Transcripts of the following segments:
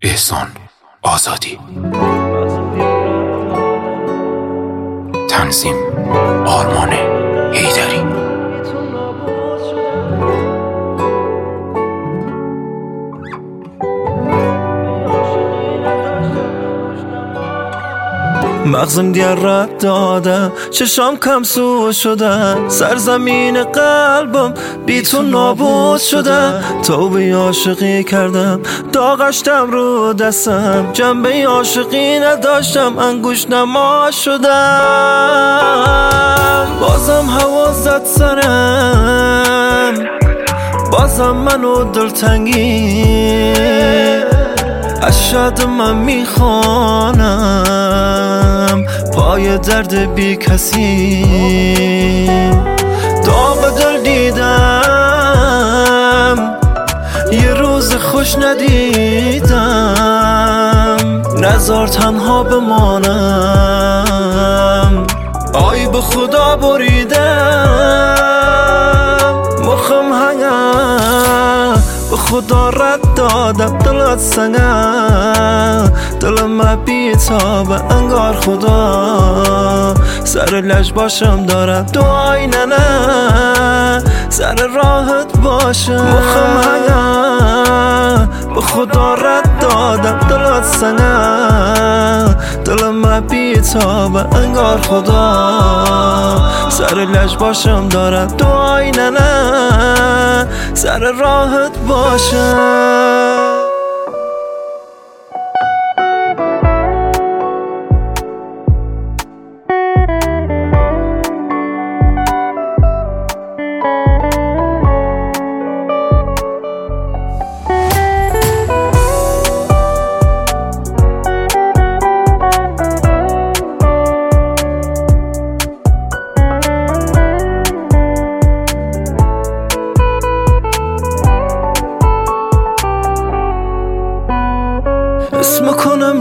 احسان آزادی. تنظیم آرمان حیدری. مغزم دیگر رد داده، چشام کم سو شده، سرزمین قلبم بی تو نابود شده. توبه عاشقی کردم، داغشتم رو دستم، جنبه عاشقی نداشتم، انگوش نما شدم. بازم هوا زد سرم، بازم منو دلتنگی از شاد من میخوانم، پای درد بی کسی داغ دل دیدم، یه روز خوش ندیدم، نزار تنها بمانم، آی به خدا بریدم، مخم هنگم به خدا رد دادم، دلت سنگم، دلم بی‌تابه انگار خدا سر لج باشم دارم، دعای نه سر راحت باشم، مخم هنگم به خدا رد دادم، دلت سنگم، دلم بی‌تابه انگار خدا سر لج باشم دارم، دعای نه سر راحت باشم. اسم کنم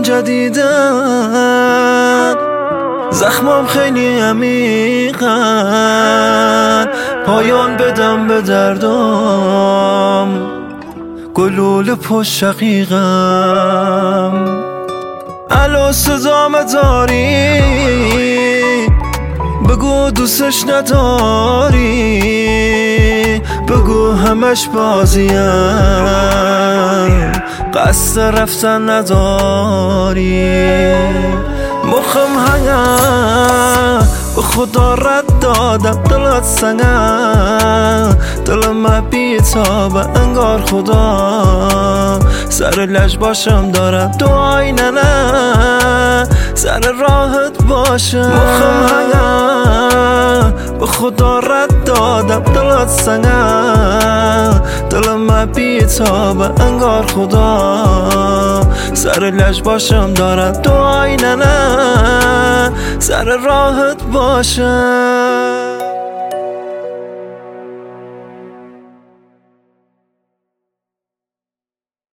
جدیدن، زخمم خیلی عمیقن، پایان بدم به دردم، گلوله پشت شقیقم. الو صدام داری؟ بگو دوستش نداری، بگو همش بازیم، قصد رفتن نداری، مخم هنگم به خدا رد دادم، دلت سنگم، دلم بی‌تابه انگار خدا سر لج باشم دارم، دعای نه سر راحت باشم، مخم هنگم به خدا رد دادم، دلت سنگم، دلم بی‌تابه انگار خدا سر لج باشم دارم، دعای نه سر راحت باشم.